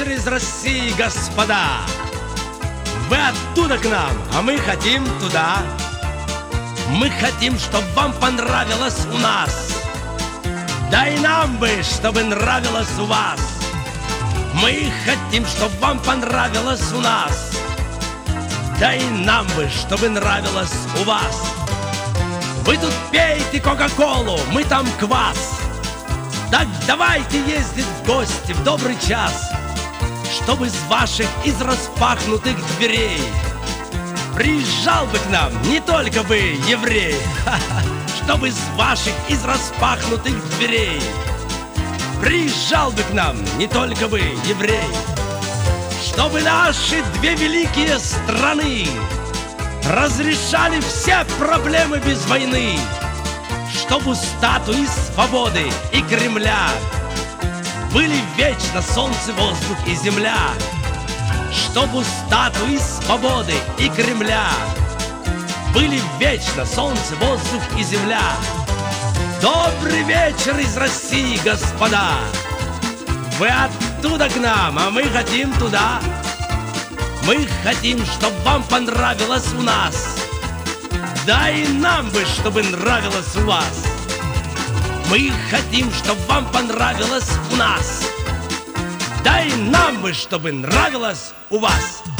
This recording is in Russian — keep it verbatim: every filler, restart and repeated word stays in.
вечер из России, господа! Вы оттуда к нам, а мы хотим туда. Мы хотим, чтобы вам понравилось у нас. Да и нам бы, чтобы нравилось у вас. Мы хотим, чтобы вам понравилось у нас. Да и нам бы, чтобы нравилось у вас. Вы тут пейте кока-колу, мы там квас. Так давайте ездить в гости в добрый час, чтобы из ваших, из распахнутых дверей приезжал бы к нам не только бы еврей, чтобы из ваших, из распахнутых дверей приезжал бы к нам не только бы еврей, чтобы наши две великие страны разрешали все проблемы без войны, чтобы статуи свободы и Кремля были вечно солнце, воздух и земля, чтобы статуи свободы и Кремля были вечно солнце, воздух и земля. Добрый вечер из России, господа! Вы оттуда к нам, а мы хотим туда. Мы хотим, чтобы вам понравилось у нас. Да и нам бы, чтобы нравилось у вас. Мы хотим, чтобы вам понравилось у нас. Да и нам бы, чтобы нравилось у вас.